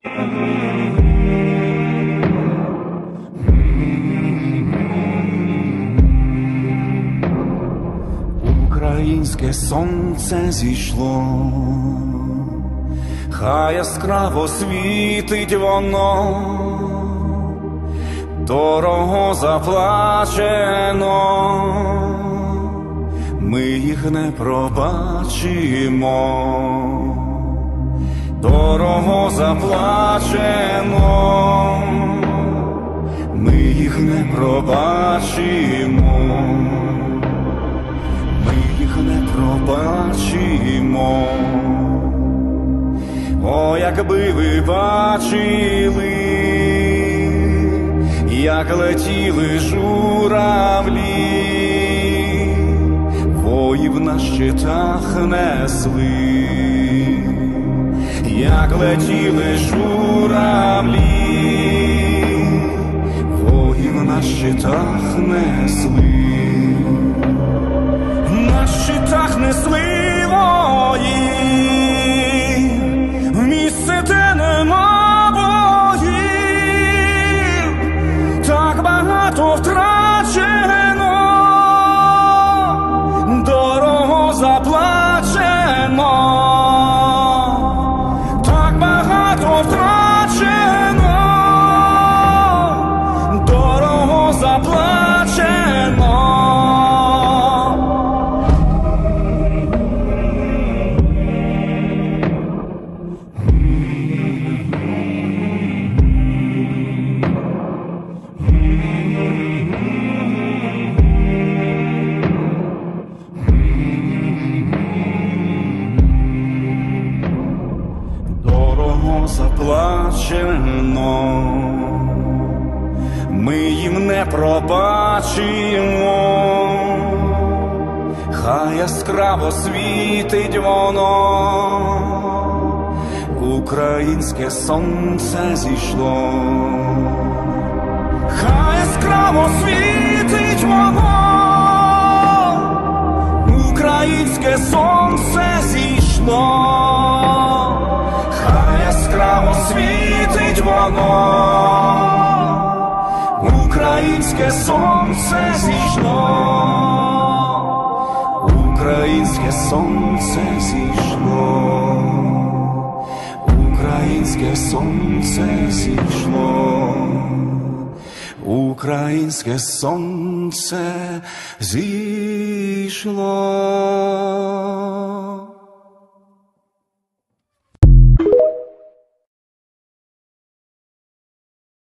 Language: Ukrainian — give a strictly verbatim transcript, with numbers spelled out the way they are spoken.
Українське сонце зійшло, хай яскраво світить воно, дорого заплачено, ми їх не пробачимо. Дорого заплачено, ми їх не пробачимо. Ми їх не пробачимо. О, якби ви бачили, як летіли журавлі, воїв на щитах несли. Як летіли журавлі, воїв на щитах несли. На щитах несли воїв, в місце, де нема боїв, так багато втрачено, дорого заплачено. Так багато втрачено, дорого заплачено. Заплачено, ми їм не пробачимо, хай яскраво світить воно, українське сонце зійшло, хай яскраво світить воно, українське сонце зійшло. Яскраво світить воно, українське сонце зійшло, українське сонце зійшло, українське сонце зійшло, українське сонце зійшло.